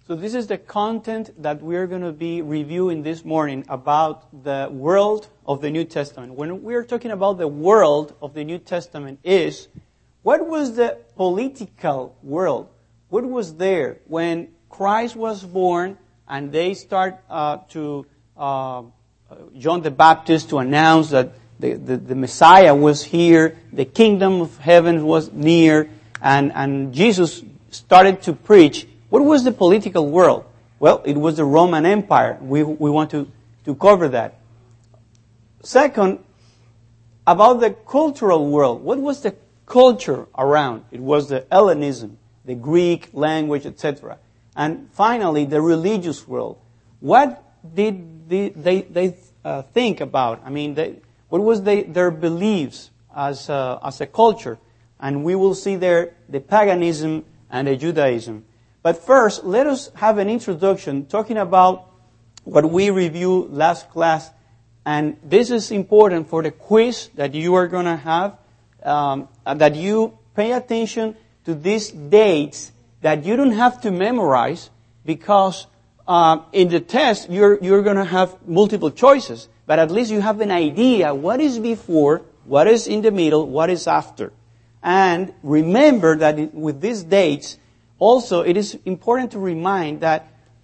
So this is the content that we're going to be reviewing this morning about the world of the New Testament. When we're talking about the world of the New Testament is, what was the political world? What was there when Christ was born and they start John the Baptist to announce that the Messiah was here, the kingdom of heaven was near, and Jesus started to preach. What was the political world? Well, it was the Roman Empire. We want to cover that. Second, about the cultural world. What was the culture around? It was the Hellenism, the Greek language, etc. And finally, the religious world. What did they think about? I mean, what was their beliefs as a culture? And we will see there the paganism and the Judaism. But first, let us have an introduction talking about what we reviewed last class. And this is important for the quiz that you are going to have, that you pay attention to these dates that you don't have to memorize, because in the test you're going to have multiple choices. But at least you have an idea what is before, what is in the middle, what is after. And remember that with these dates, also, it is important to remind that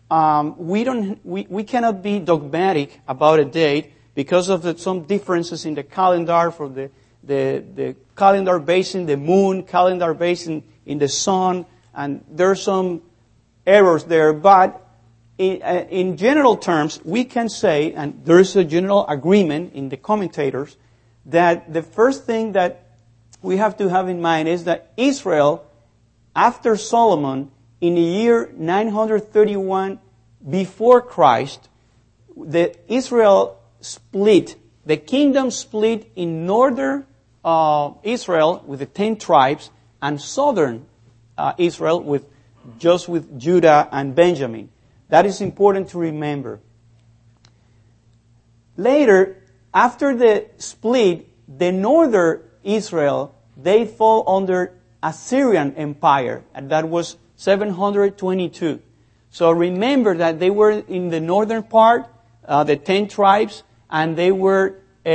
we cannot be dogmatic about a date because of some differences in the calendar, for the calendar based in the moon, calendar based in the sun, and there are some errors there. But in general terms, we can say, and there is a general agreement in the commentators, that the first thing that we have to have in mind is that Israel, after Solomon, in the year 931 before Christ, Israel split. The kingdom split in northern Israel with the 10 tribes, and southern Israel with Judah and Benjamin. That is important to remember. Later, after the split, the northern Israel, they fall under Assyrian Empire, and that was 722. So remember that they were in the northern part, the 10 tribes, and they were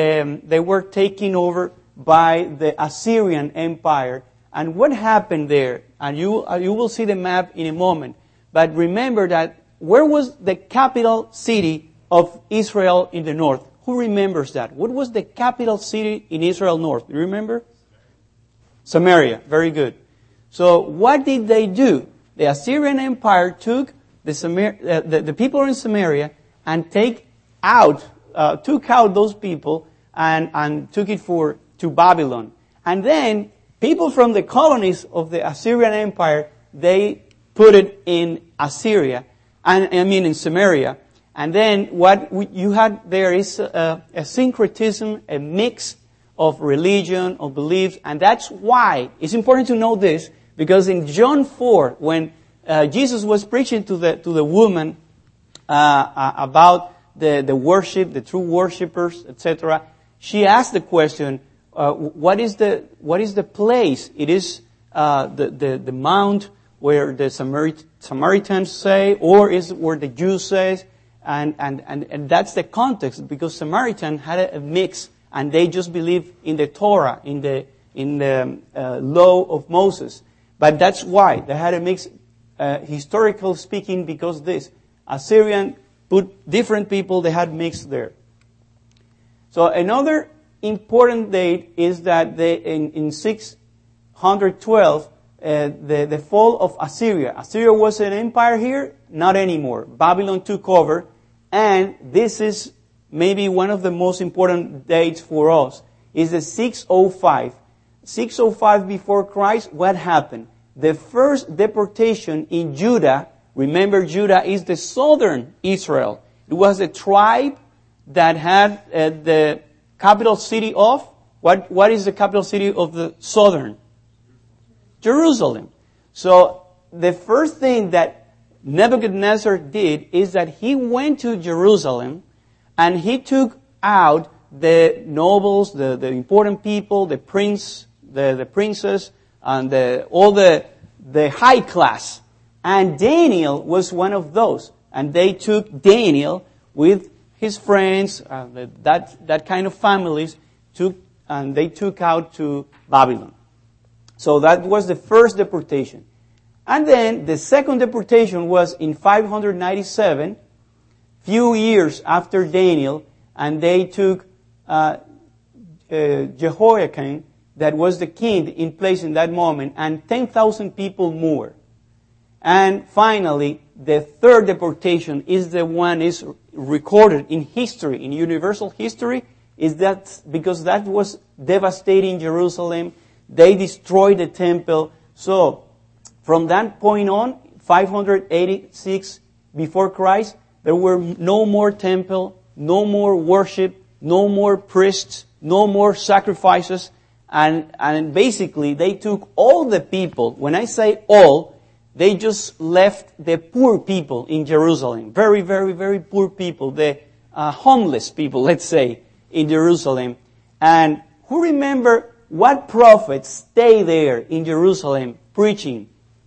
taken over by the Assyrian Empire. And what happened there? And you will see the map in a moment. But remember that where was the capital city of Israel in the north? Who remembers that? What was the capital city in Israel north? Do you remember? Samaria. Very good. So what did they do? The Assyrian Empire took the people in Samaria and took out those people and took it to Babylon. And then people from the colonies of the Assyrian Empire, they put it in Assyria, in Samaria. And then what you had there is a syncretism, a mix of religion, of beliefs, and that's why it's important to know this, because in John 4, when Jesus was preaching to the woman about the worship, the true worshippers, etc., she asked the question, what is the place? It is the mount where the Samaritans say, or is it where the Jews say? And that's the context, because Samaritan had a mix, and they just believe in the Torah, in the law of Moses. But that's why they had a mix, historical speaking, because this Assyrian put different people, they had mixed there. So another important date is that in 612, the fall of Assyria. Assyria was an empire here, not anymore. Babylon took over, and this is maybe one of the most important dates for us, is the 605. 605 before Christ, what happened? The first deportation in Judah, remember Judah is the southern Israel. It was a tribe that had the capital city of, what is the capital city of the southern? Jerusalem. So the first thing that Nebuchadnezzar did is that he went to Jerusalem and he took out the nobles, the important people, the princes, and all the high class. And Daniel was one of those. And they took Daniel with his friends, that kind of families, and they took out to Babylon. So that was the first deportation. And then the second deportation was in 597, few years after Daniel, and they took Jehoiakim, that was the king in place in that moment, and 10,000 people more. And finally, the third deportation is the one is recorded in history, in universal history, is that because that was devastating Jerusalem. They destroyed the temple. So, from that point on, 586 before Christ, there were no more temple, no more worship, no more priests, no more sacrifices, and basically they took all the people. When I say all, they just left the poor people in Jerusalem. Very, very, very poor people. The homeless people, let's say, in Jerusalem. And who remember what prophets stay there in Jerusalem preaching?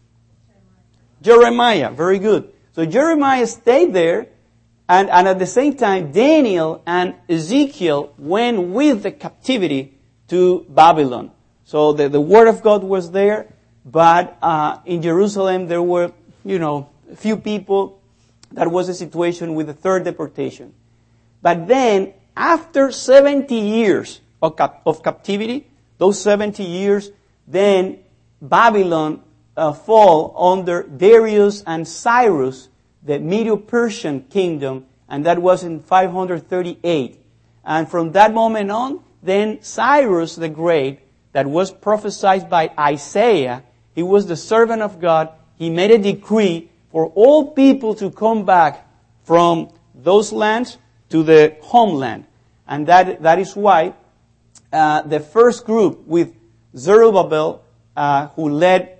Jeremiah. Very good. So Jeremiah stayed there, and at the same time, Daniel and Ezekiel went with the captivity to Babylon. So the word of God was there, but in Jerusalem there were, a few people. That was the situation with the third deportation. But then, after 70 years of captivity, those 70 years, then Babylon fall under Darius and Cyrus, the Medo-Persian kingdom, and that was in 538. And from that moment on, then Cyrus the Great, that was prophesied by Isaiah, he was the servant of God. He made a decree for all people to come back from those lands to the homeland. And that is why the first group with Zerubbabel, who led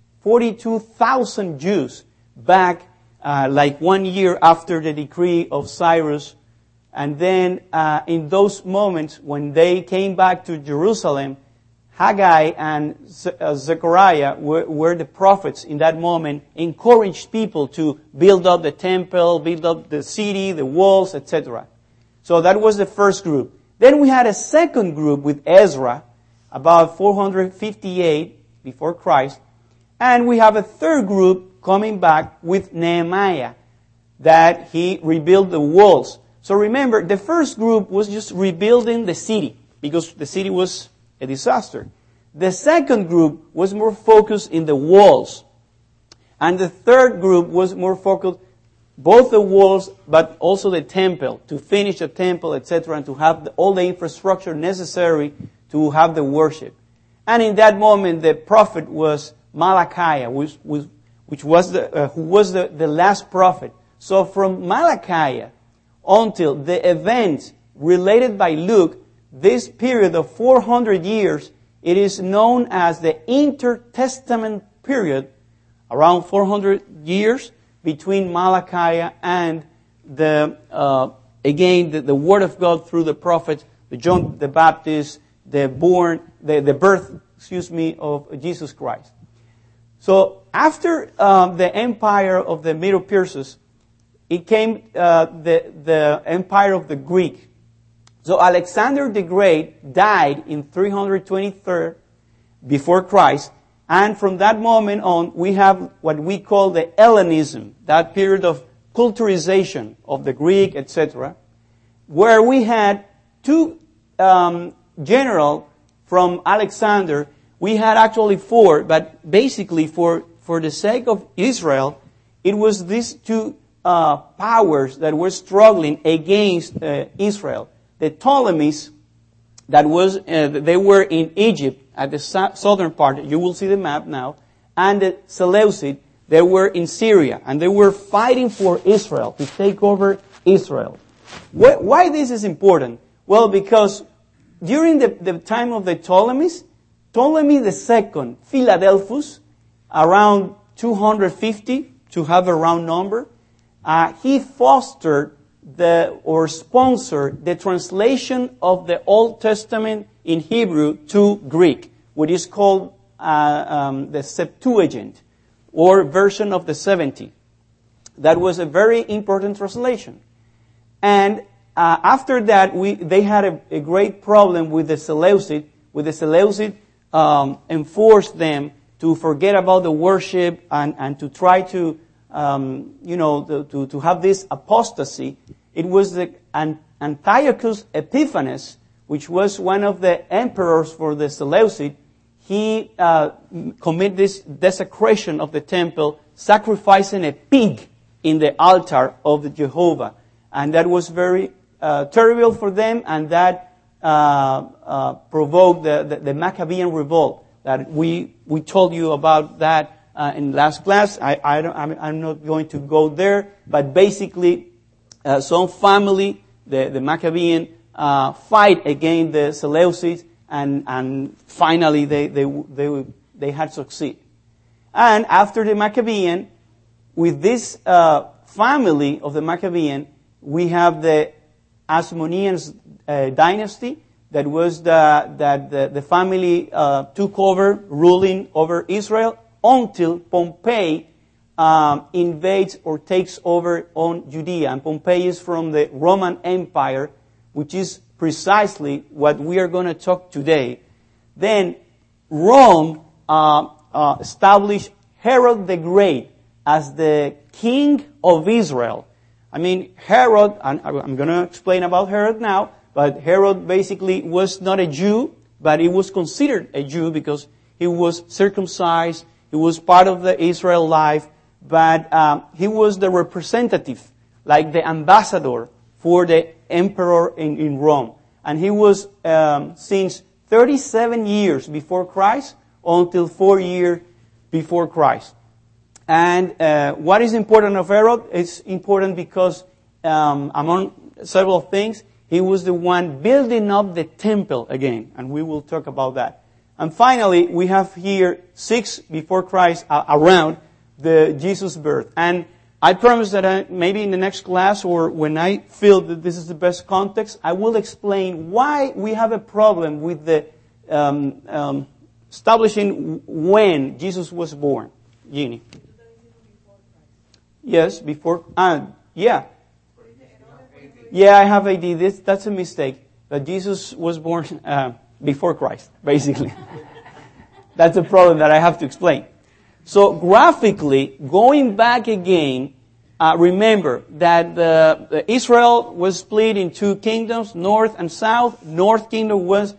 42,000 Jews back like 1 year after the decree of Cyrus. And then in those moments when they came back to Jerusalem, Haggai and Zechariah were the prophets in that moment, encouraged people to build up the temple, build up the city, the walls, etc. So that was the first group. Then we had a second group with Ezra, about 458 before Christ. And we have a third group coming back with Nehemiah, that he rebuilt the walls. So remember, the first group was just rebuilding the city, because the city was a disaster. The second group was more focused in the walls. And the third group was more focused, both the walls, but also the temple, to finish the temple, etc., and to have all the infrastructure necessary to have the worship. And in that moment, the prophet was Malachi, who was the last prophet. So from Malachi until the events related by Luke, this period of 400 years, it is known as the intertestament period, around 400 years between Malachi and the word of God through the prophets, the John the Baptist, the birth of Jesus Christ. So after the empire of the Medo-Persians, it came the empire of the Greek. So Alexander the Great died in 323 before Christ, and from that moment on, we have what we call the Hellenism, that period of culturization of the Greek, etc., where we had two generals from Alexander. We had actually four, but basically for the sake of Israel, it was these two powers that were struggling against Israel. The Ptolemies, they were in Egypt at the southern part. You will see the map now. And the Seleucid, they were in Syria, and they were fighting for Israel, to take over Israel. Why this is important? Well, because during the time of the Ptolemies, Ptolemy II, Philadelphus, around 250, to have a round number, he fostered sponsored the translation of the Old Testament in Hebrew to Greek, what is called the Septuagint. or version of the 70. That was a very important translation. And after that, they had a great problem with the Seleucid. With the Seleucid, enforced them to forget about the worship and to try to, to have this apostasy. It was the Antiochus Epiphanes, which was one of the emperors for the Seleucid. He committed this desecration of the temple, sacrificing a pig in the altar of the Jehovah. And that was very terrible for them, and that provoked the Maccabean revolt that we told you about that in last class. I'm not going to go there, but basically some family, the Maccabean, fight against the Seleucids, and finally they had succeed. And after the Maccabean, with this family of the Maccabean, we have the Asmonean dynasty. That was the family took over ruling over Israel until Pompey invades or takes over on Judea. And Pompey is from the Roman Empire, which is precisely what we are going to talk today. Then Rome established Herod the Great as the king of Israel. I mean, Herod, and I'm going to explain about Herod now, but Herod basically was not a Jew, but he was considered a Jew because he was circumcised, he was part of the Israel life, but he was the representative, like the ambassador for the emperor in Rome. And he was since 37 years before Christ until 4 years before Christ. And what is important of Herod? It's important because among several things, he was the one building up the temple again, and we will talk about that. And finally, we have here 6 before Christ around the Jesus birth. And I promise that maybe in the next class or when I feel that this is the best context, I will explain why we have a problem with the establishing when Jesus was born. Jeannie. Yes, before. Yeah. Yeah, I have AD. That's a mistake. That Jesus was born before Christ, basically. That's a problem that I have to explain. So graphically, going back again, remember that Israel was split in 2 kingdoms, north and south. North kingdom was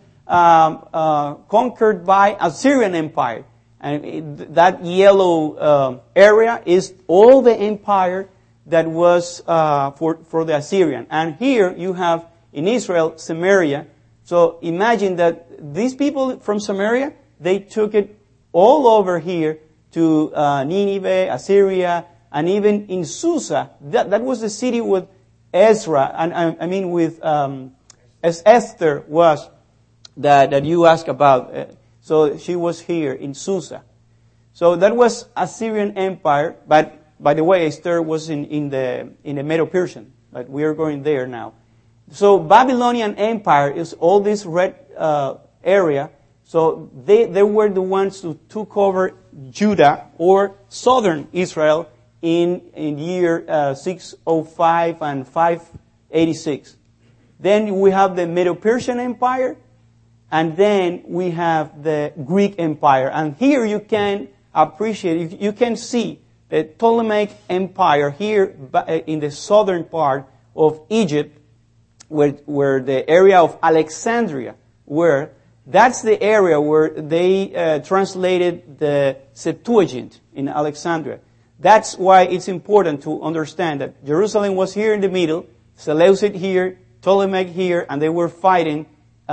conquered by Assyrian Empire. And that yellow area is all the empire that was for the Assyrian. And here you have in Israel, Samaria. So imagine that these people from Samaria, they took it all over here to Nineveh, Assyria, and even in Susa. That was the city with Ezra, and with as Esther was that you asked about. So she was here in Susa. So that was Assyrian Empire, but by the way, Esther was in the Medo-Persian, but we are going there now. So Babylonian Empire is all this red area. So they were the ones who took over Judah or southern Israel in year 605 and 586. Then we have the Medo-Persian Empire, and then we have the Greek Empire. And here you can appreciate, you can see the Ptolemaic Empire here in the southern part of Egypt, where the area of Alexandria, that's the area where they translated the Septuagint in Alexandria. That's why it's important to understand that Jerusalem was here in the middle, Seleucid here, Ptolemaic here, and they were fighting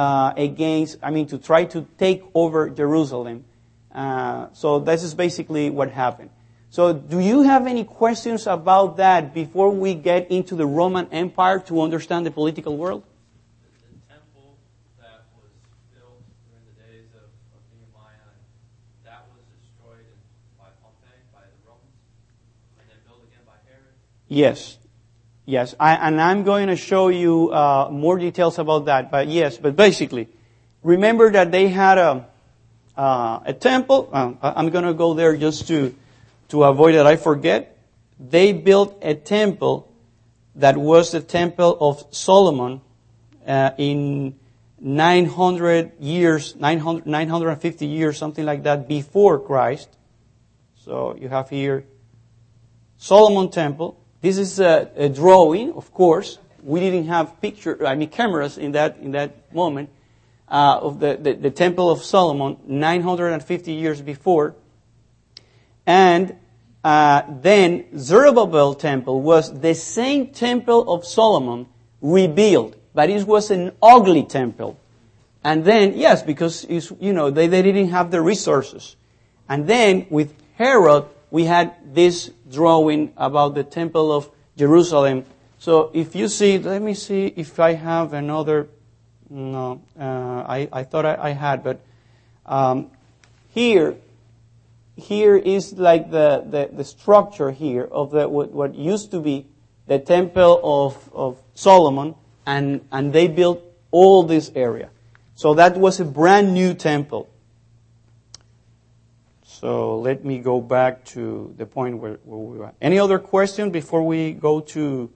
to try to take over Jerusalem. So this is basically what happened. So do you have any questions about that before we get into the Roman Empire to understand the political world? The temple that was built during the days of Nehemiah, that was destroyed by Pompey, by the Romans, and then built again by Herod? Yes. And I'm going to show you more details about that. But basically, remember that they had a temple. I'm going to go there just to to avoid that I forget, they built a temple that was the temple of Solomon in 950 years, something like that, before Christ. So you have here Solomon Temple. This is a drawing, of course. We didn't have cameras in that moment of the Temple of Solomon, 950 years before. And then Zerubbabel Temple was the same Temple of Solomon rebuilt, but it was an ugly temple. And then, yes, because they didn't have the resources. And then with Herod, we had this drawing about the Temple of Jerusalem. So if you see, let me see if I have another. No, I thought I had, but here is like the structure here of what used to be the Temple of Solomon, and they built all this area. So that was a brand new temple. So let me go back to the point where we were. Any other question before we go to?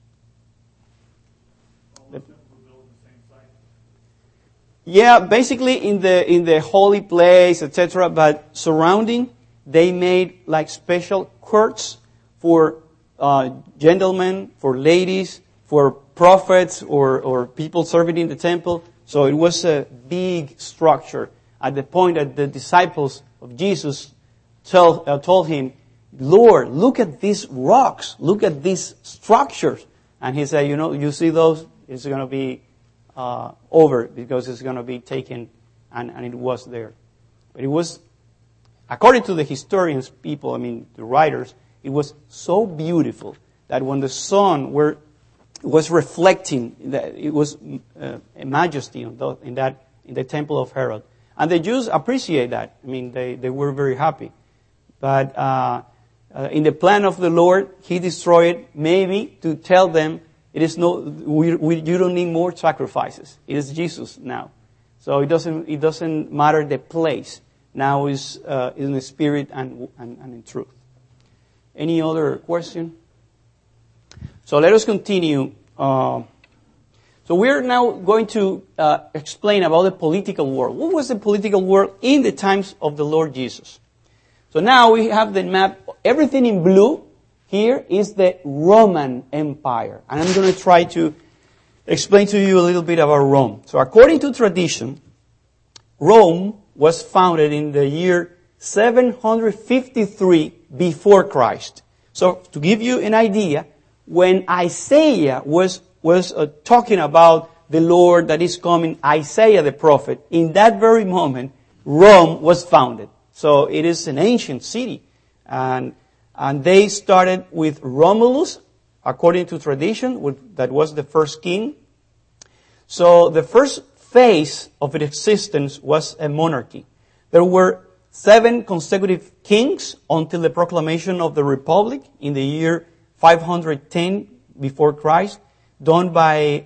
Yeah, basically in the holy place, etc. But surrounding, they made like special courts for gentlemen, for ladies, for prophets or people serving in the temple. So it was a big structure. At the point that the disciples of Jesus told him, "Lord, look at these rocks, look at these structures," and he said, "You see those? It's going to be over because it's going to be taken," and it was there. But it was, according to the historians, the writers, it was so beautiful that when the sun was reflecting, that it was a majesty in the temple of Herod. And the Jews appreciate that. They were very happy. But in the plan of the Lord, He destroyed it maybe to tell them it is you don't need more sacrifices. It is Jesus now. So it doesn't matter the place. Now is in the spirit and in truth. Any other question? So let us continue. So we're now going to explain about the political world. What was the political world in the times of the Lord Jesus? So now we have the map. Everything in blue here is the Roman Empire. And I'm going to try to explain to you a little bit about Rome. So according to tradition, Rome was founded in the year 753 before Christ. So to give you an idea, when Isaiah was talking about the Lord that is coming, Isaiah the prophet, in that very moment, Rome was founded. So it is an ancient city. And they started with Romulus, according to tradition, that was the first king. So the first phase of its existence was a monarchy. There were 7 consecutive kings until the proclamation of the Republic in the year 510 before Christ, done by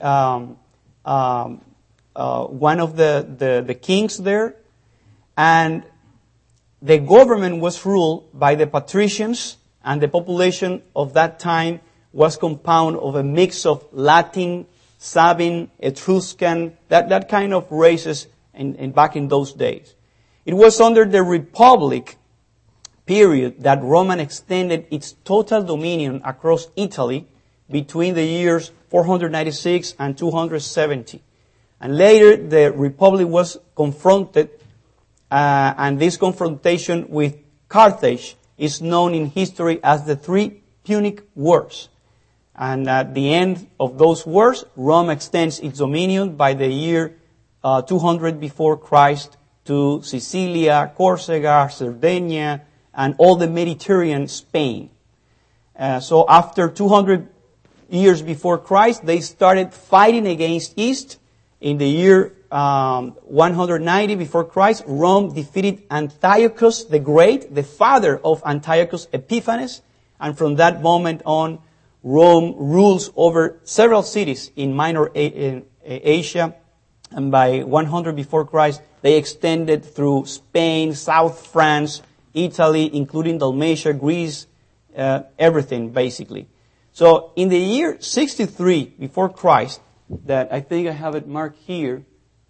one of the kings there. And the government was ruled by the patricians, and the population of that time was compounded of a mix of Latin, Sabine, Etruscan, that kind of races back in those days. It was under the Republic period that Rome extended its total dominion across Italy between the years 496 and 270. And later the Republic was confronted, and this confrontation with Carthage is known in history as the 3 Punic Wars. And at the end of those wars, Rome extends its dominion by the year 200 before Christ to Sicilia, Corsica, Sardinia, and all the Mediterranean Spain. So after 200 years before Christ, they started fighting against East. In the year 190 before Christ, Rome defeated Antiochus the Great, the father of Antiochus Epiphanes, and from that moment on, Rome rules over several cities in Minor Asia, and by 100 before Christ, they extended through Spain, South France, Italy, including Dalmatia, Greece, everything basically. So in the year 63 before Christ, that I think I have it marked here,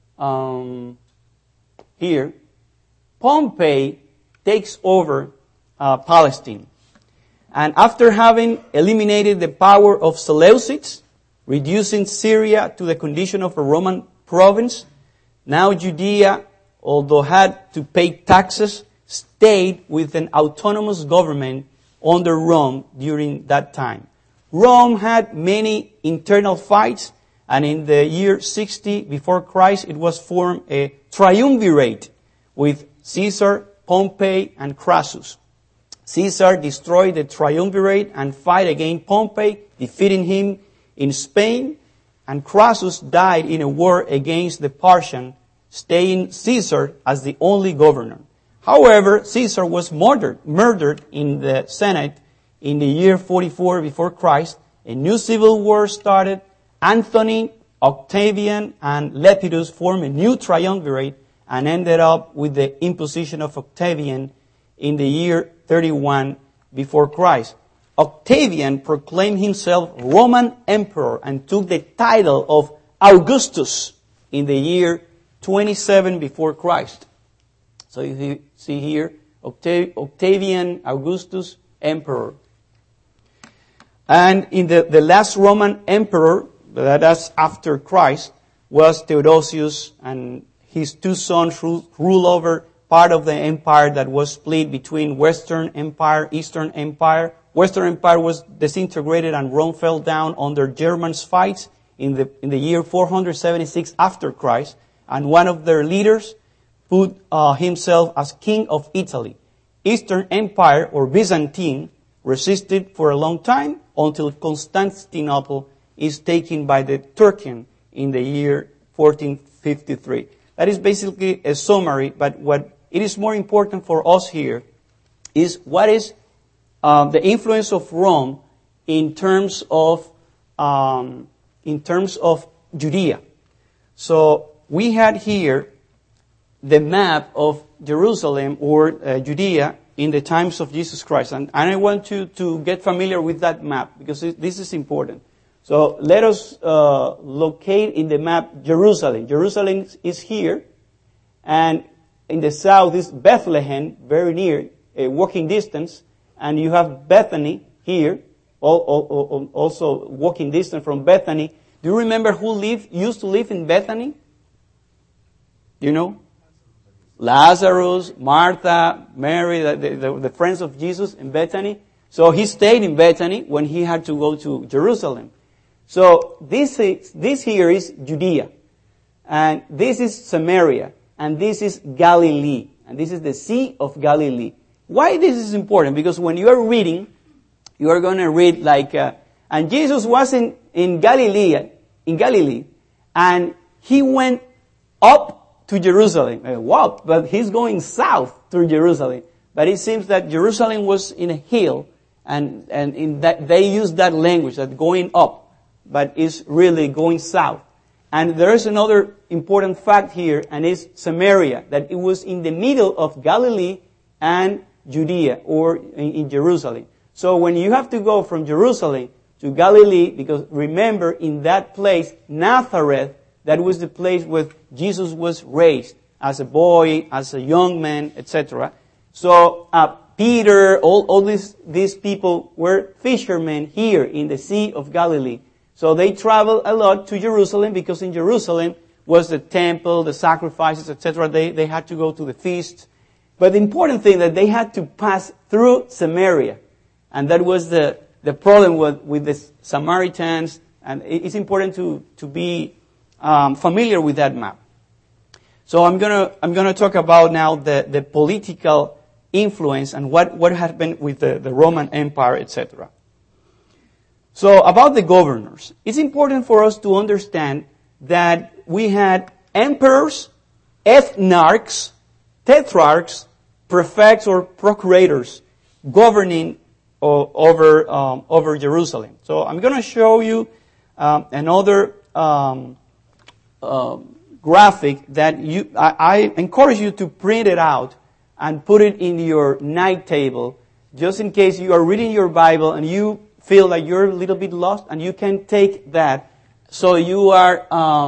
Pompey takes over Palestine. And after having eliminated the power of Seleucids, reducing Syria to the condition of a Roman province, now Judea, although had to pay taxes, stayed with an autonomous government under Rome during that time. Rome had many internal fights, and in the year 60 before Christ, it was formed a triumvirate with Caesar, Pompey, and Crassus. Caesar destroyed the triumvirate and fought against Pompey, defeating him in Spain, and Crassus died in a war against the Parthians, staying Caesar as the only governor. However, Caesar was murdered in the Senate in the year 44 before Christ. A new civil war started. Antony, Octavian, and Lepidus formed a new triumvirate and ended up with the imposition of Octavian in the year 31 before Christ. Octavian proclaimed himself Roman emperor and took the title of Augustus in the year 27 before Christ. So you see here, Octavian Augustus, emperor. And in the last Roman emperor, that is after Christ, was Theodosius, and his two sons ruled over part of the empire that was split between Western Empire, Eastern Empire. Western Empire was disintegrated and Rome fell down under Germans' fights in the year 476 after Christ. And one of their leaders put himself as king of Italy. Eastern Empire, or Byzantine, resisted for a long time until Constantinople is taken by the Turks in the year 1453. That is basically a summary, but what it is more important for us here is what is the influence of Rome in terms of Judea. So we had here the map of Jerusalem or Judea in the times of Jesus Christ. And I want you to get familiar with that map because this is important. So let us locate in the map Jerusalem. Jerusalem is here. And in the south is Bethlehem, very near, a walking distance. And you have Bethany here, also walking distance from Bethany. Do you remember who used to live in Bethany? Do you know? Lazarus, Martha, Mary, the friends of Jesus in Bethany. So he stayed in Bethany when he had to go to Jerusalem. So this here is Judea. And this is Samaria. And this is Galilee. And this is the Sea of Galilee. Why this is important? Because when you are reading, you are going to read like, and Jesus was in Galilee, and he went up to Jerusalem. Wow, but he's going south to Jerusalem. But it seems that Jerusalem was in a hill, and in that they use that language, that going up, but it's really going south. And there is another important fact here, and it's Samaria, that it was in the middle of Galilee and Judea, or in Jerusalem. So when you have to go from Jerusalem to Galilee, because remember, in that place, Nazareth, that was the place where Jesus was raised as a boy, as a young man, etc. So Peter, all these people were fishermen here in the Sea of Galilee. So they traveled a lot to Jerusalem because in Jerusalem was the temple, the sacrifices, etc. They had to go to the feasts. But the important thing that they had to pass through Samaria. And that was the problem with the Samaritans. And it's important to be familiar with that map. So I'm gonna talk about now the political influence and what happened with the Roman Empire, etc. So about the governors, it's important for us to understand that we had emperors, ethnarchs, tetrarchs, prefects or procurators governing over Jerusalem. So I'm going to show you another graphic that I encourage you to print it out and put it in your night table, just in case you are reading your Bible and you feel like you're a little bit lost, and you can take that so you are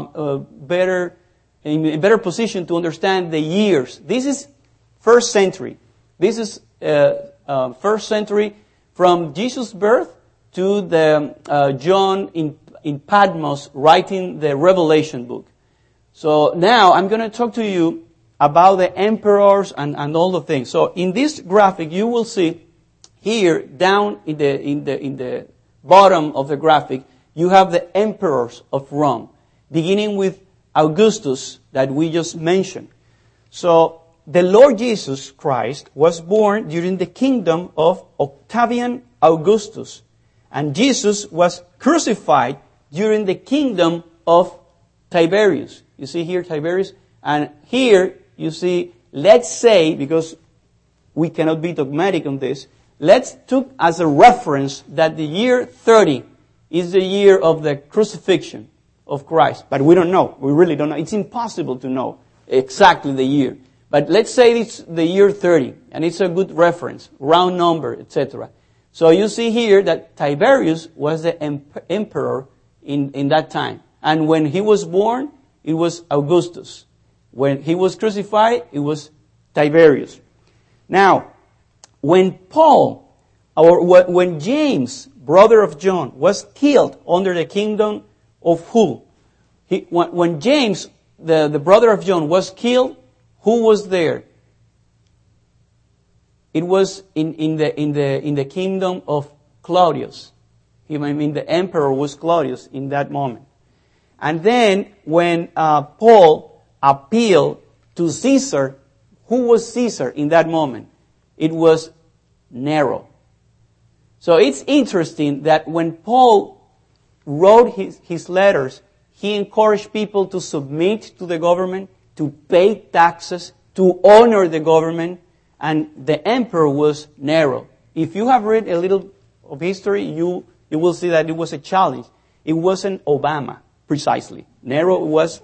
in a better position to understand the years. This is first century. This is first century from Jesus' birth to the John in Patmos writing the Revelation book. So now I'm going to talk to you about the emperors and all the things. So in this graphic, you will see here down in the bottom of the graphic, you have the emperors of Rome, beginning with Augustus that we just mentioned. So the Lord Jesus Christ was born during the kingdom of Octavian Augustus, and Jesus was crucified during the kingdom of Tiberius. You see here Tiberius, and here you see, let's say, because we cannot be dogmatic on this, let's take as a reference that the year 30 is the year of the crucifixion of Christ. But we don't know. We really don't know. It's impossible to know exactly the year. But let's say it's the year 30, and it's a good reference, round number, etc. So you see here that Tiberius was the emperor in that time. And when he was born, it was Augustus. When he was crucified, it was Tiberius. Now, when James, brother of John, was killed under the kingdom of who? When James, the brother of John, was killed, who was there? It was in the kingdom of Claudius. The emperor was Claudius in that moment. And then when Paul appealed to Caesar, who was Caesar in that moment? It was Nero. So it's interesting that when Paul wrote his letters, he encouraged people to submit to the government, to pay taxes, to honor the government, and the emperor was Nero. If you have read a little of history, you will see that it was a challenge. It wasn't Obama, precisely. Nero was,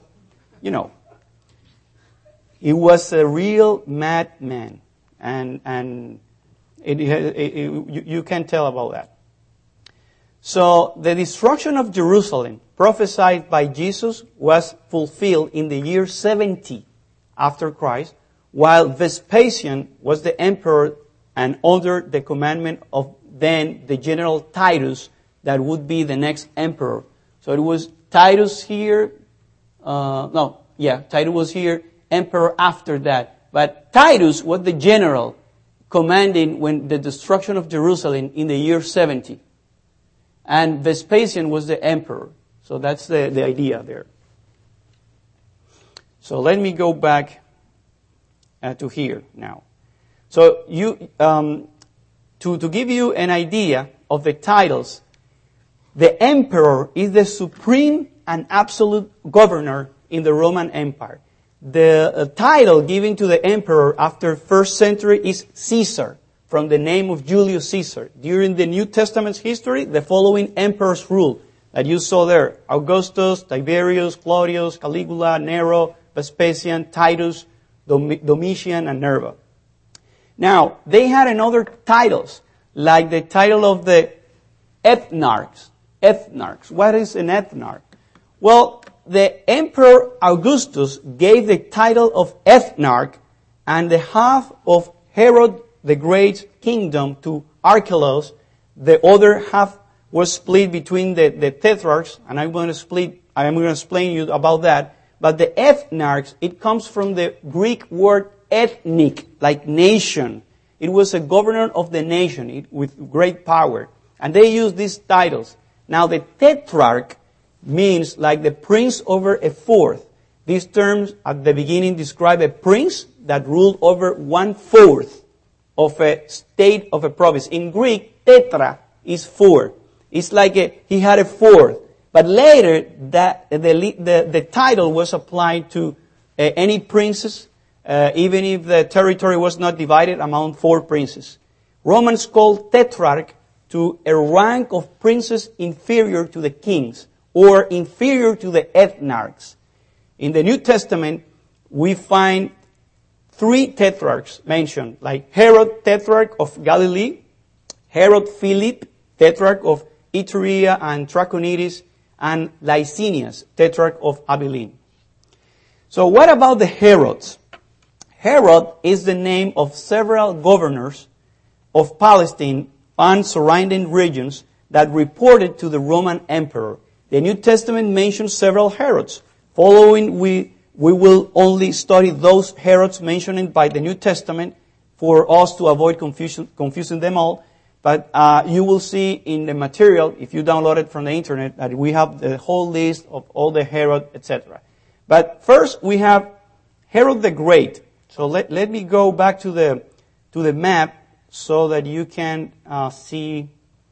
he was a real madman. And you can tell about that. So the destruction of Jerusalem, prophesied by Jesus, was fulfilled in the year 70 after Christ, while Vespasian was the emperor and under the commandment of then the general Titus that would be the next emperor. So it was Titus here, Titus was here, emperor after that. But Titus was the general commanding when the destruction of Jerusalem in the year 70. And Vespasian was the emperor. So that's the idea there. So let me go back to here now. So to give you an idea of the titles, the emperor is the supreme and absolute governor in the Roman Empire. The title given to the emperor after first century is Caesar, from the name of Julius Caesar. During the New Testament's history, the following emperors ruled that you saw there: Augustus, Tiberius, Claudius, Caligula, Nero, Vespasian, Titus, Domitian, and Nerva. Now, they had another titles, like the title of the ethnarchs. Ethnarchs. What is an ethnarch? Well, the Emperor Augustus gave the title of ethnarch and the half of Herod the Great's kingdom to Archelaus. The other half was split between the tetrarchs, and I'm going to explain you about that. But the ethnarchs, it comes from the Greek word ethnic, like nation. It was a governor of the nation with great power. And they used these titles. Now the tetrarch means like the prince over a fourth. These terms at the beginning describe a prince that ruled over 1/4 of a state of a province. In Greek, tetra is 4. It's like he had a fourth. But later, the title was applied to any princes, even if the territory was not divided among 4 princes. Romans called tetrarch to a rank of princes inferior to the kings, or inferior to the ethnarchs. In the New Testament, we find three tetrarchs mentioned, like Herod, tetrarch of Galilee, Herod Philip, tetrarch of Iturea and Trachonitis, and Licinius, tetrarch of Abilene. So what about the Herods? Herod is the name of several governors of Palestine and surrounding regions that reported to the Roman emperor. The New Testament mentions several Herods. Following, we will only study those Herods mentioned by the New Testament for us to avoid confusing them all. But you will see in the material, if you download it from the internet, that we have the whole list of all the Herod, etc. But first we have Herod the Great. So let me go back to the map so that you can see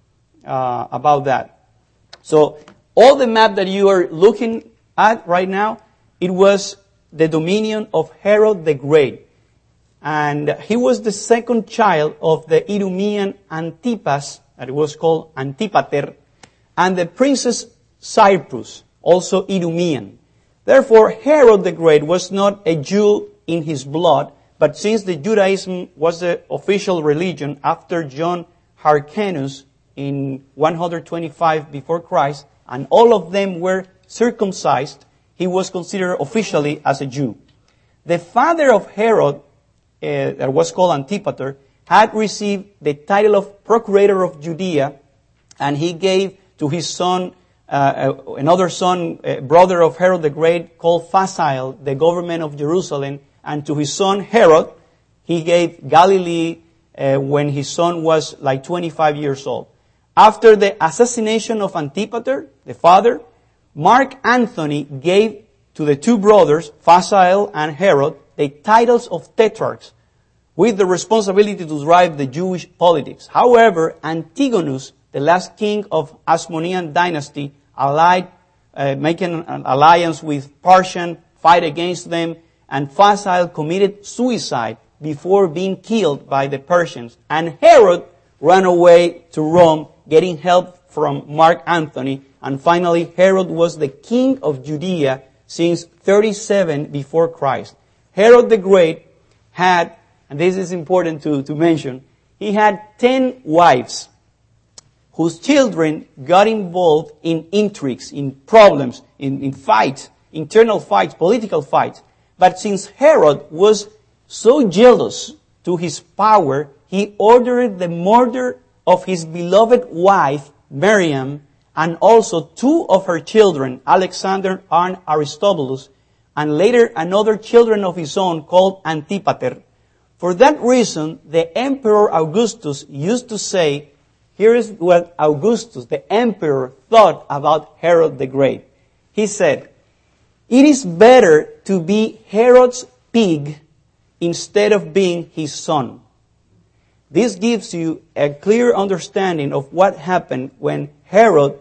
about that. So all the map that you are looking at right now, it was the dominion of Herod the Great. And he was the second child of the Idumean Antipas, that was called Antipater, and the princess Cyrus, also Idumean. Therefore, Herod the Great was not a Jew in his blood, but since the Judaism was the official religion after John Hyrcanus in 125 before Christ, and all of them were circumcised, he was considered officially as a Jew. The father of Herod, that was called Antipater, had received the title of Procurator of Judea, and he gave to his son, another son, brother of Herod the Great, called Phasael, the government of Jerusalem, and to his son Herod, he gave Galilee when his son was like 25 years old. After the assassination of Antipater, the father, Mark Antony gave to the two brothers, Phasael and Herod, the titles of tetrarchs, with the responsibility to drive the Jewish politics. However, Antigonus, the last king of Asmonean dynasty, making an alliance with Persian, fight against them, and Phasael committed suicide before being killed by the Persians. And Herod ran away to Rome, getting help from Mark Antony. And finally, Herod was the king of Judea since 37 before Christ. Herod the Great had, and this is important to mention, he had 10 wives whose children got involved in intrigues, in problems, in fights, internal fights, political fights. But since Herod was so jealous to his power, he ordered the murder of his beloved wife, Miriam, and also two of her children, Alexander and Aristobulus, and later another children of his own called Antipater. For that reason, the Emperor Augustus used to say, here is what Augustus, the emperor, thought about Herod the Great. He said, "It is better to be Herod's pig instead of being his son." This gives you a clear understanding of what happened when Herod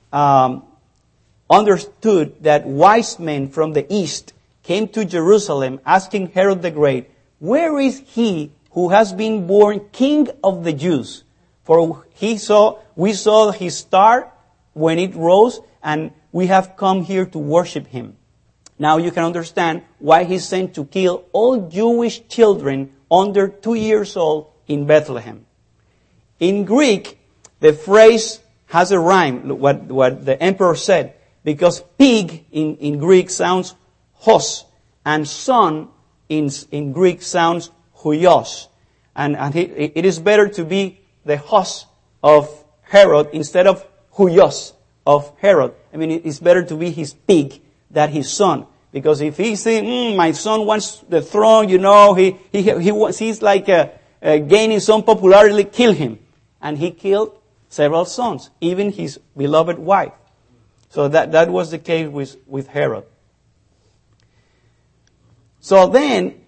understood that wise men from the east came to Jerusalem asking Herod the Great, "Where is he who has been born king of the Jews? For we saw his star when it rose, and we have come here to worship him." Now you can understand why he sent to kill all Jewish children under 2 years old in Bethlehem. In Greek, the phrase has a rhyme, what the emperor said, because pig in Greek sounds hos, and son in Greek sounds huios. And it is better to be the hos of Herod instead of huios of Herod. I mean, it's better to be his pig than his son. Because if he says, my son wants the throne, he's like gaining some popularity, kill him. And he killed several sons, even his beloved wife. So that was the case with Herod. So then,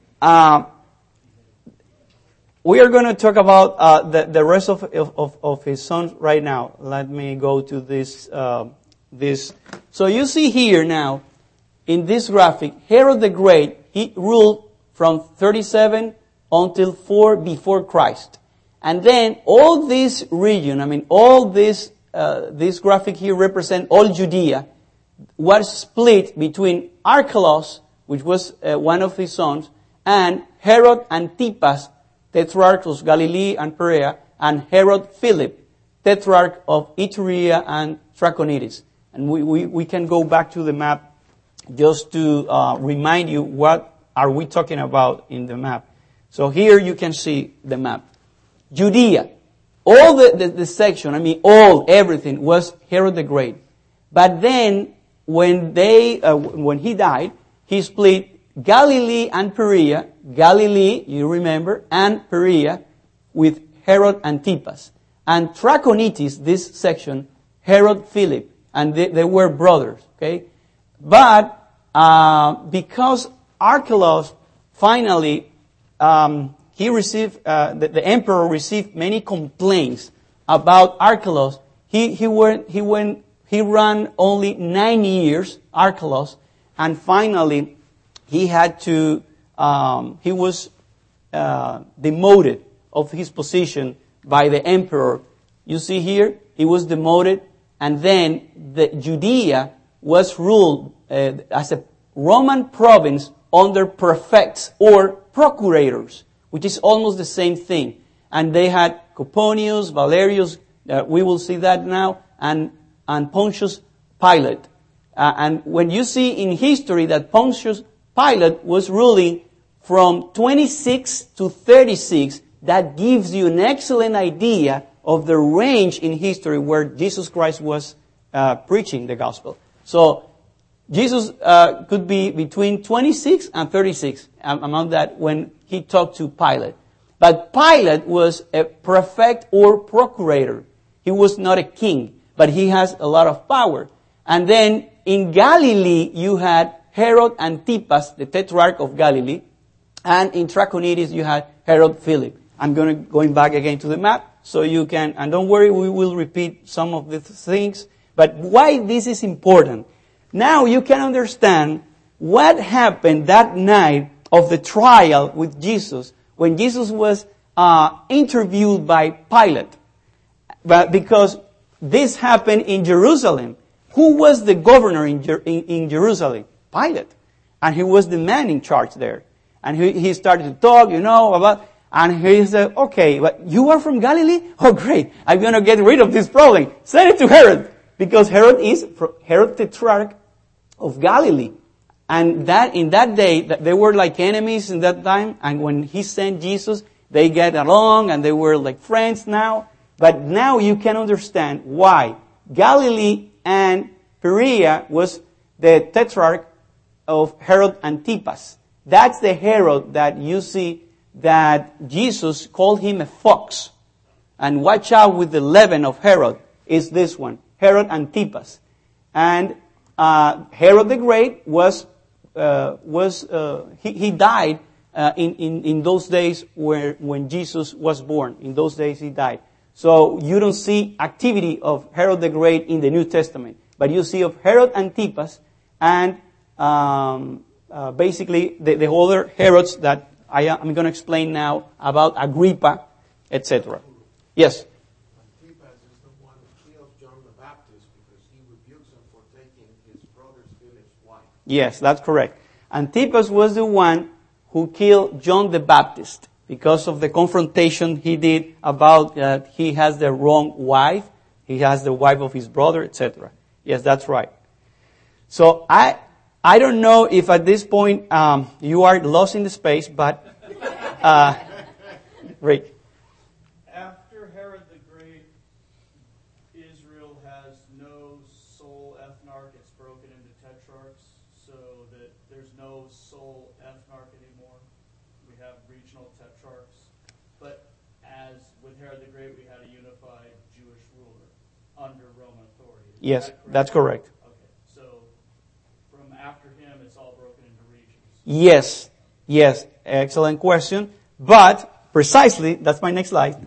we are going to talk about the rest of his sons right now. Let me go to this. So you see here now, in this graphic, Herod the Great, he ruled from 37 until 4 before Christ. And then all this region, all this graphic here represent all Judea, was split between Archelaus, which was one of his sons, and Herod Antipas, tetrarch of Galilee and Perea, and Herod Philip, tetrarch of Iturea and Trachonitis. And we can go back to the map just to remind you what are we talking about in the map. So here you can see the map. Judea, all the section, everything was Herod the Great. But then, when he died, he split Galilee and Perea, Galilee, you remember, and Perea with Herod Antipas. And Trachonitis, this section, Herod Philip. And they were brothers, okay? But, because Archelaus finally, he received, the emperor received many complaints about Archelaus. He ran only 9 years, Archelaus, and finally he was demoted of his position by the emperor. You see here, he was demoted, and then the Judea was ruled as a Roman province under prefects or procurators, which is almost the same thing. And they had Coponius, Valerius, we will see that now, and Pontius Pilate. And when you see in history that Pontius Pilate was ruling from 26 to 36, that gives you an excellent idea of the range in history where Jesus Christ was preaching the gospel. So Jesus could be between 26 and 36 among that when he talked to Pilate. But Pilate was a prefect or procurator. He was not a king, but he has a lot of power. And then in Galilee, you had Herod Antipas, the tetrarch of Galilee, and in Trachonitis, you had Herod Philip. I'm going back again to the map, so you can, and don't worry, we will repeat some of the things. But why this is important? Now you can understand what happened that night of the trial with Jesus, when Jesus was interviewed by Pilate. But because this happened in Jerusalem. Who was the governor in Jerusalem? Pilate. And he was the man in charge there. And he started to talk, and he said, okay, but you are from Galilee? Oh, great. I'm going to get rid of this problem. Send it to Herod. Because Herod is Herod Tetrarch of Galilee. And that in that day, they were like enemies in that time. And when he sent Jesus, they get along and they were like friends now. But now you can understand why Galilee and Perea was the tetrarch of Herod Antipas. That's the Herod that you see that Jesus called him a fox. And watch out with the leaven of Herod is this one, Herod Antipas. And Herod the Great he died in those days when Jesus was born. In those days he died. So you don't see activity of Herod the Great in the New Testament, but you see of Herod Antipas and basically the other Herods that I'm going to explain now about Agrippa, etc. Yes. Antipas is the one who killed John the Baptist because he rebukes him for taking his brother Philip's wife. Yes, that's correct. Antipas was the one who killed John the Baptist because of the confrontation he did about he has the wrong wife, he has the wife of his brother, etc. Yes, that's right. So I don't know if at this point you are lost in the space, but Rick. After Herod the Great, Israel has no sole ethnarch. It's broken into tetrarchs, so that there's no sole ethnarch anymore. We have regional tetrarchs. But as with Herod the Great, we had a unified Jewish ruler under Roman authority. Yes, that's correct. Okay, so from after him, it's all broken into regions. Yes, excellent question. But precisely, that's my next slide.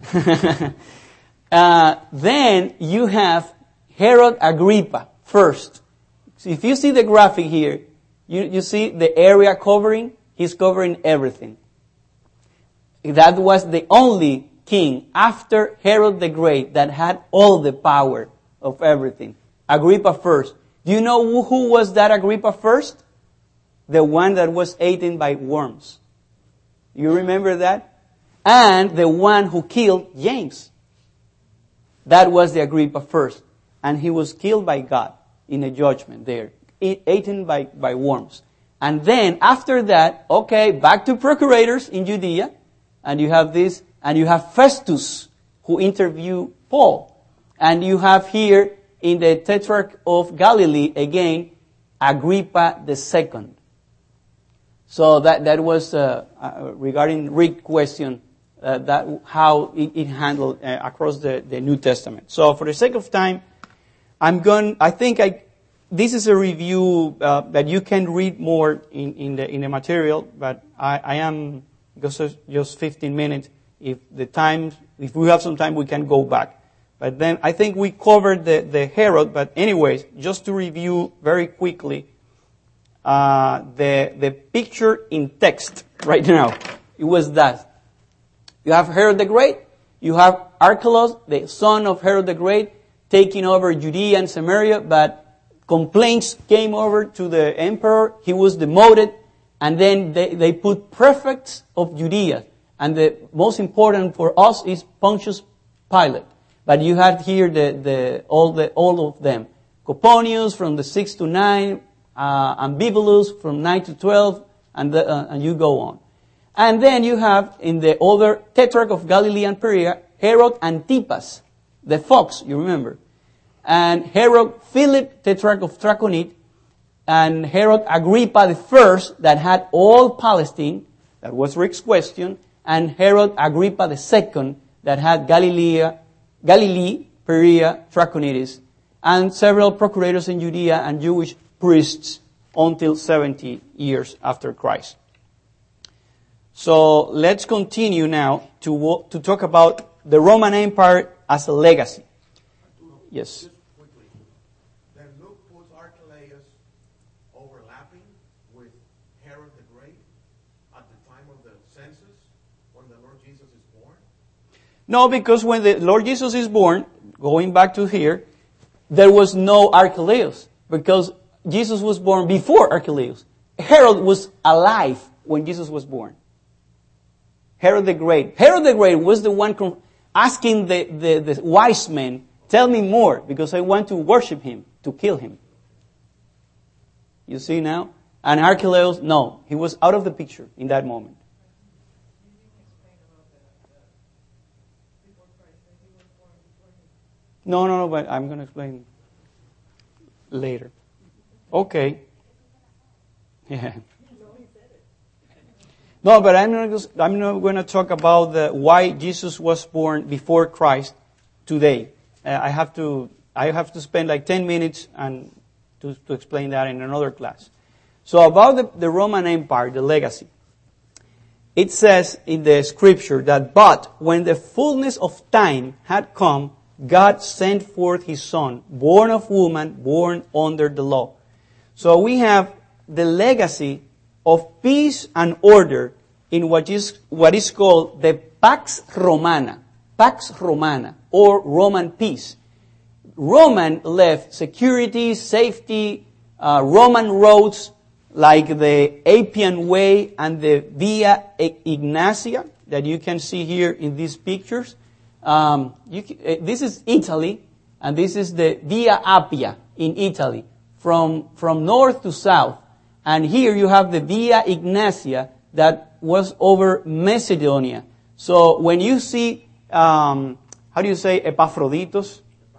Then you have Herod Agrippa first. So if you see the graphic here, you see the area covering, he's covering everything. That was the only king after Herod the Great that had all the power of everything. Agrippa first. Do you know who was that Agrippa first? The one that was eaten by worms. You remember that? And the one who killed James. That was the Agrippa first. And he was killed by God in a judgment there, eaten by worms. And then after that, okay, back to procurators in Judea. And you have this, and you have Festus who interviewed Paul. And you have here in the Tetrarch of Galilee again, Agrippa II. So that was regarding Rick's question, that how it handled across the New Testament. So for the sake of time, this is a review that you can read more in the material, but I am just 15 minutes. If we have some time, we can go back. But then I think we covered the Herod. But anyways, just to review very quickly, the picture in text right now, it was that. You have Herod the Great, you have Archelaus, the son of Herod the Great, taking over Judea and Samaria, but complaints came over to the emperor, he was demoted, and then they put prefects of Judea. And the most important for us is Pontius Pilate. But you had here all of them. Coponius from the 6 to 9, Ambivulus from 9 to 12, and you go on. And then you have in the other Tetrarch of Galilee and Perea, Herod Antipas, the fox, you remember. And Herod Philip, Tetrarch of Trachonite, and Herod Agrippa I, that had all Palestine, that was Rick's question, and Herod Agrippa II, that had Galilee, Perea, Trachonitis, and several procurators in Judea and Jewish priests until 70 years after Christ. So let's continue now to talk about the Roman Empire as a legacy. Yes. Just quickly, then Luke puts Archelaus overlapping with Herod the Great at the time of the census when the Lord Jesus is born? No, because when the Lord Jesus is born, going back to here, there was no Archelaus, because Jesus was born before Archelaus. Herod was alive when Jesus was born. Herod the Great. Herod the Great was the one asking the wise men, tell me more, because I want to worship him, to kill him. You see now? And Archelaus, no, he was out of the picture in that moment. No, but I'm going to explain later. Okay. Yeah. No, but I'm not going to talk about why Jesus was born before Christ today. I have to spend like 10 minutes and to explain that in another class. So about the Roman Empire, the legacy. It says in the scripture that, but when the fullness of time had come, God sent forth His Son, born of woman, born under the law. So we have the legacy of peace and order in what is called the Pax Romana, or Roman peace. Roman left security, safety, Roman roads like the Appian Way and the Via Egnatia that you can see here in these pictures. This is Italy, and this is the Via Appia in Italy, from north to south. And here you have the Via Egnatia that was over Macedonia. So when you see, how do you say, Epaphroditus,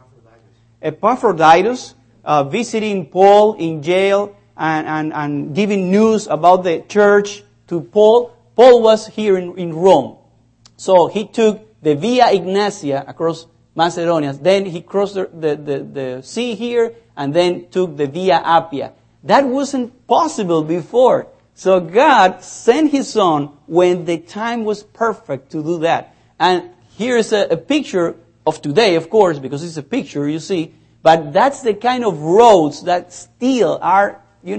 visiting Paul in jail and giving news about the church to Paul was here in Rome. So he took the Via Egnatia across Macedonia. Then he crossed the sea here and then took the Via Appia. That wasn't possible before. So God sent His Son when the time was perfect to do that. And here's a picture of today, of course, because it's a picture, you see. But that's the kind of roads that still are, you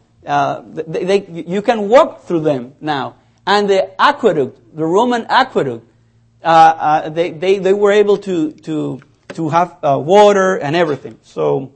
can walk through them now. And the aqueduct, the Roman aqueduct, they were able to have water and everything. So,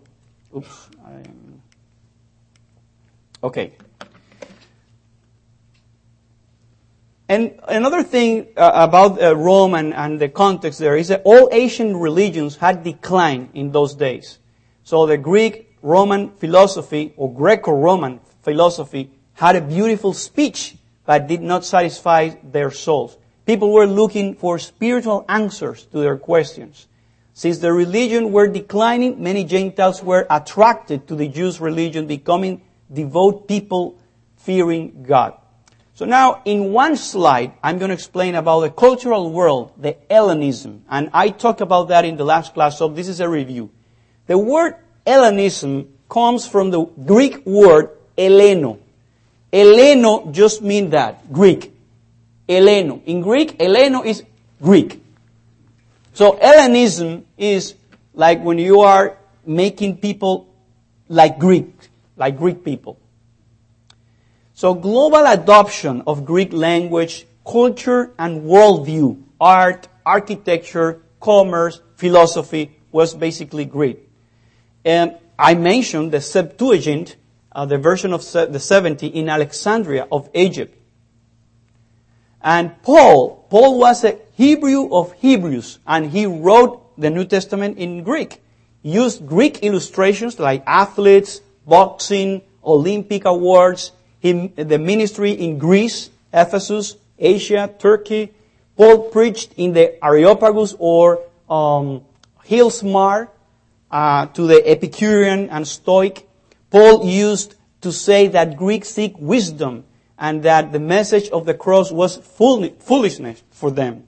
okay. And another thing about Rome and the context there is that all ancient religions had declined in those days. So the Greek-Roman philosophy or Greco-Roman philosophy had a beautiful speech but did not satisfy their souls. People were looking for spiritual answers to their questions. Since the religion were declining, many Gentiles were attracted to the Jews' religion, becoming devout people fearing God. So now, in one slide, I'm going to explain about the cultural world, the Hellenism. And I talked about that in the last class, so this is a review. The word Hellenism comes from the Greek word Heleno. Heleno just means that, Greek. Heleno. In Greek, Heleno is Greek. So Hellenism is like when you are making people like Greek people. So global adoption of Greek language, culture, and worldview, art, architecture, commerce, philosophy was basically Greek. And I mentioned the Septuagint, the version of the 70 in Alexandria of Egypt. And Paul was a Hebrew of Hebrews, and he wrote the New Testament in Greek. He used Greek illustrations like athletes, boxing, Olympic awards, the ministry in Greece, Ephesus, Asia, Turkey. Paul preached in the Areopagus or Hills Mar to the Epicurean and Stoic. Paul used to say that Greeks seek wisdom and that the message of the cross was foolishness for them.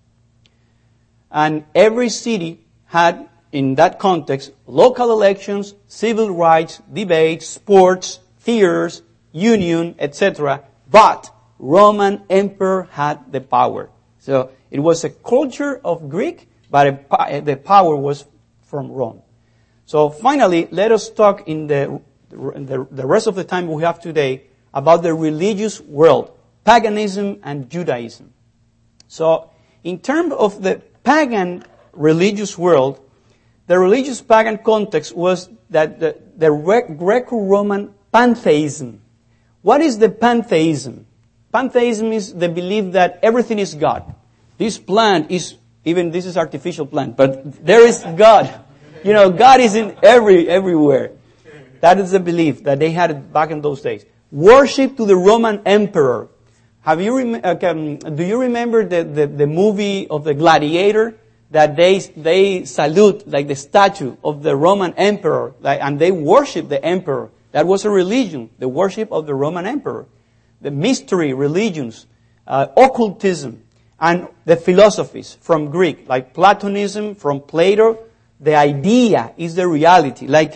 And every city had, in that context, local elections, civil rights, debates, sports, theaters, union, etc. But Roman emperor had the power. So it was a culture of Greek, but the power was from Rome. So finally, let us talk in the rest of the time we have today about the religious world, paganism and Judaism. So in terms of the pagan religious world, the religious pagan context was that the Greco-Roman pantheism. What is the pantheism? Pantheism is the belief that everything is God. This plant is, even this is artificial plant, but there is God. You know, God is in everywhere. That is the belief that they had back in those days. Worship to the Roman emperor. Do you remember the movie of the Gladiator? That they salute like the statue of the Roman emperor, and they worship the emperor. That was a religion, the worship of the Roman emperor. The mystery religions, occultism, and the philosophies from Greek, like Platonism, from Plato. The idea is the reality. Like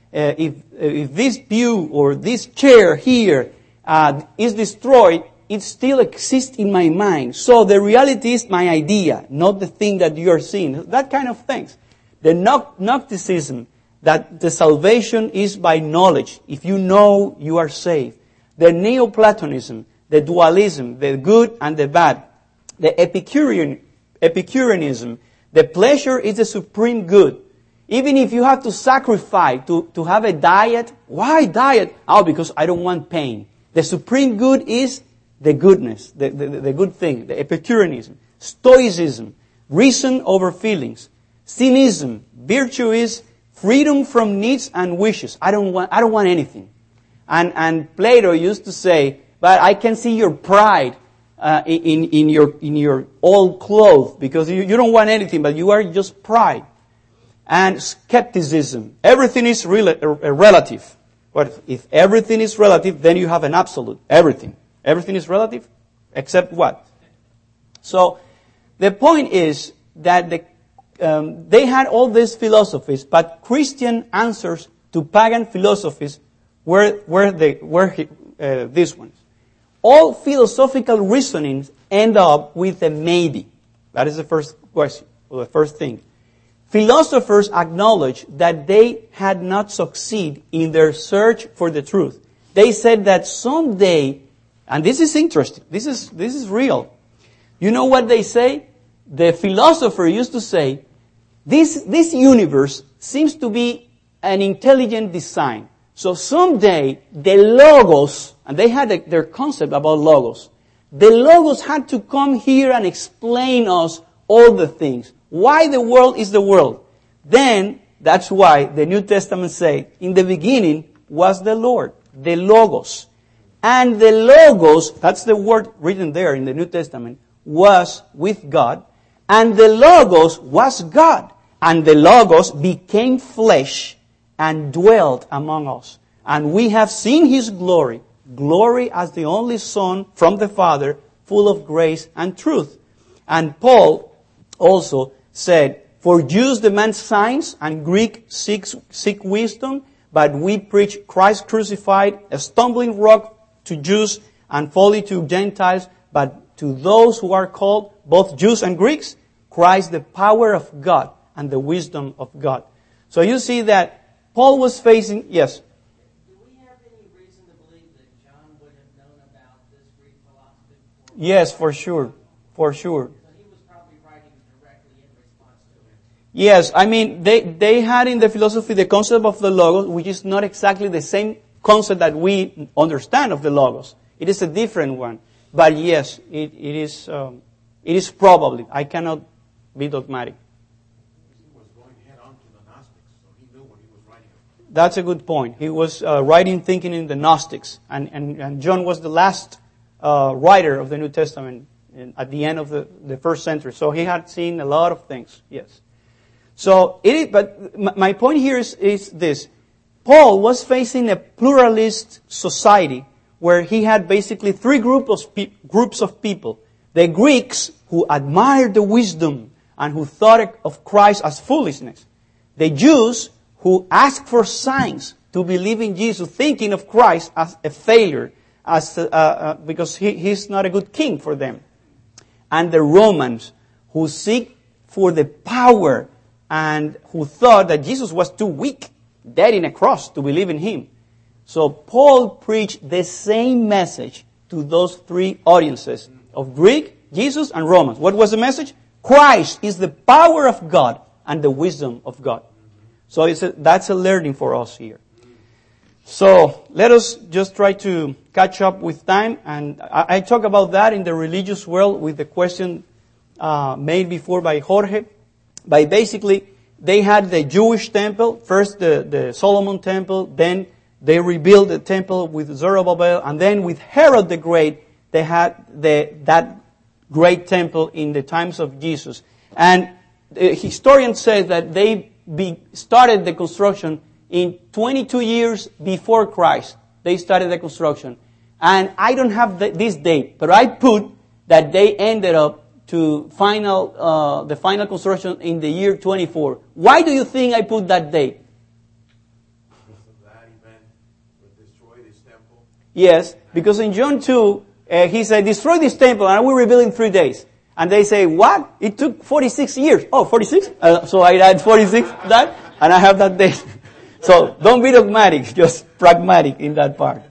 if this pew or this chair here is destroyed, it still exists in my mind. So the reality is my idea, not the thing that you are seeing. That kind of things. The Gnosticism, that the salvation is by knowledge. If you know, you are saved. The Neoplatonism, the dualism, the good and the bad. The Epicureanism, the pleasure is the supreme good. Even if you have to sacrifice to have a diet. Why diet? Oh, because I don't want pain. The supreme good is the goodness, the good thing, the Epicureanism. Stoicism, reason over feelings. Cynicism, virtue is freedom from needs and wishes. I don't want anything. And Plato used to say, but I can see your pride in your old clothes, because you don't want anything, but you are just pride. And skepticism. Everything is relative. But if everything is relative, then you have an absolute. Everything. Everything is relative, except what? So the point is that they had all these philosophies, but Christian answers to pagan philosophies were these ones. All philosophical reasonings end up with a maybe. That is the first question, or the first thing. Philosophers acknowledge that they had not succeeded in their search for the truth. They said that someday, and this is interesting, this is real. You know what they say? The philosopher used to say, this universe seems to be an intelligent design. So someday, the logos, and they had their concept about logos, The Logos had to come here and explain us all the things. Why the world is the world. Then, that's why the New Testament say, in the beginning was the Lord, the Logos. And the Logos, that's the word written there in the New Testament, was with God. And the Logos was God. And the Logos became flesh and dwelt among us. And we have seen His glory. Glory as the only Son from the Father, full of grace and truth. And Paul also said, for Jews demand signs and Greek seek wisdom, but we preach Christ crucified, a stumbling rock to Jews and folly to Gentiles, but to those who are called, both Jews and Greeks, Christ the power of God and the wisdom of God. So you see that Paul was facing, yes? Do we have any reason to believe that John would have known about this Greek philosophy? Yes, for sure. For sure. So he was probably writing directly in response to it. Yes, I mean, they had in the philosophy the concept of the Logos, which is not exactly the same concept that we understand of the Logos. It is a different one. But yes, it is probably. I cannot be dogmatic. He was going head on to the Gnostics, so he knew what he was writing. That's a good point. He was writing, thinking in the Gnostics. And John was the last writer of the New Testament at the end of the first century. So he had seen a lot of things, yes. So, but my point here is this. Paul was facing a pluralist society where he had basically three groups of people. The Greeks, who admired the wisdom and who thought of Christ as foolishness. The Jews, who asked for signs to believe in Jesus, thinking of Christ as a failure, because he's not a good king for them. And the Romans, who seek for the power and who thought that Jesus was too weak, dead in a cross, to believe in Him. So Paul preached the same message to those three audiences of Greek, Jesus, and Romans. What was the message? Christ is the power of God and the wisdom of God. So that's a learning for us here. So let us just try to catch up with time. And I talk about that in the religious world with the question made before by Jorge. By basically, they had the Jewish temple, first the Solomon temple, then they rebuilt the temple with Zerubbabel, and then with Herod the Great, they had that great temple in the times of Jesus. And the historians say that they started the construction in 22 years before Christ. They started the construction. And I don't have this date, but I put that they ended up to the final construction in the year 24. Why do you think I put that date? That event would destroy this temple. Yes, because in John 2, he said, destroy this temple and I will rebuild in 3 days. And they say, what? It took 46 years. Oh, 46? So I add 46 that, and I have that date. So don't be dogmatic, just pragmatic in that part.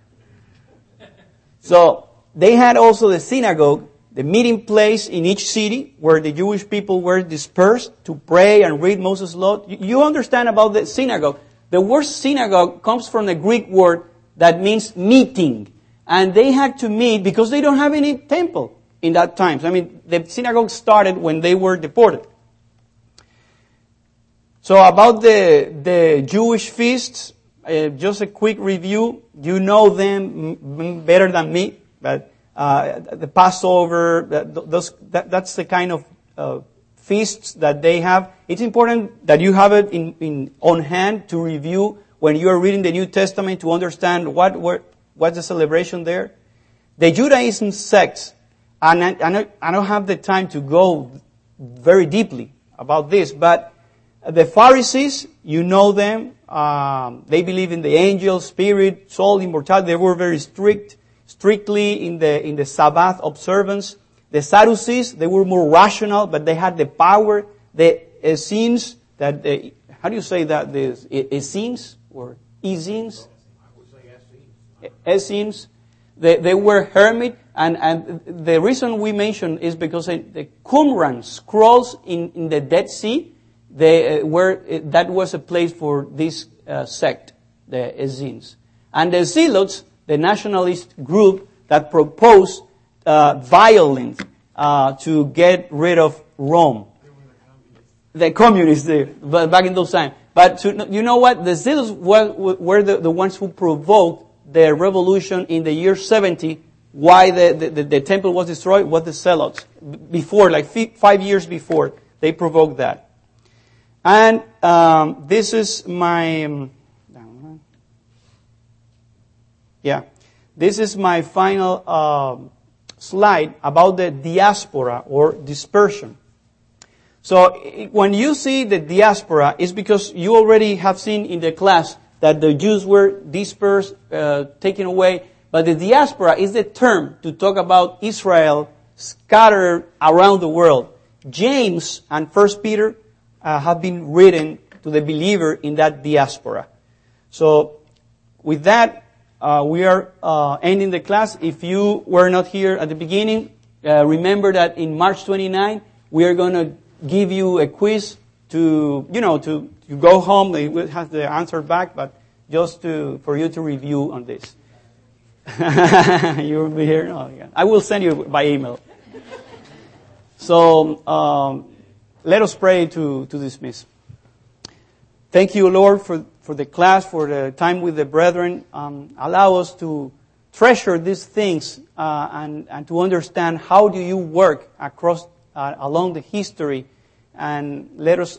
So they had also the synagogue, the meeting place in each city where the Jewish people were dispersed to pray and read Moses' law. You understand about the synagogue. The word synagogue comes from the Greek word that means meeting. And they had to meet because they don't have any temple in that time. I mean, the synagogue started when they were deported. So about the Jewish feasts, just a quick review. You know them better than me, but the Passover, that's the kind of feasts that they have. It's important that you have it on hand to review when you are reading the New Testament to understand what's the celebration there. The Judaism sects, and I don't have the time to go very deeply about this, but the Pharisees, you know them. They believe in the angel, spirit, soul, immortality. They were very strictly in the Sabbath observance. The Sadducees, they were more rational, but they had the power. The Essenes, how do you say that? The Essenes or Essenes? I would say Essenes. They were hermit, and the reason we mention is because the Qumran scrolls in the Dead Sea, that was a place for this sect, the Essenes. And the Zealots, the nationalist group that proposed violent to get rid of Rome. The communists there, but back in those times. But you know what? The Zealots were the ones who provoked the revolution in the year 70. Why the temple was destroyed was the Zealots. Before, like 5 years before, they provoked that. And this is my... This is my final slide about the diaspora or dispersion. So when you see the diaspora, it's because you already have seen in the class that the Jews were dispersed, taken away. But the diaspora is the term to talk about Israel scattered around the world. James and 1 Peter have been written to the believer in that diaspora. So with that, we are ending the class. If you were not here at the beginning, remember that in March 29, we are going to give you a quiz to go home. They will have the answer back, but just for you to review on this. You will be here? Oh, yeah. I will send you by email. So, let us pray to dismiss. Thank you, Lord, for the class, for the time with the brethren. Allow us to treasure these things and to understand how do you work across along the history, and let us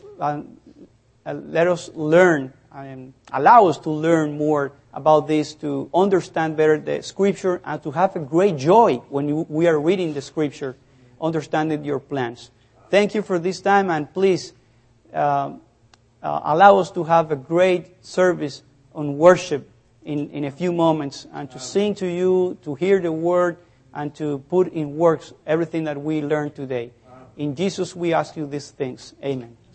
learn and allow us to learn more about this, to understand better the Scripture, and to have a great joy when we are reading the Scripture, understanding your plans. Thank you for this time, and please allow us to have a great service on worship in a few moments, and to sing to you, to hear the Word, and to put in works everything that we learned today. In Jesus we ask you these things. Amen.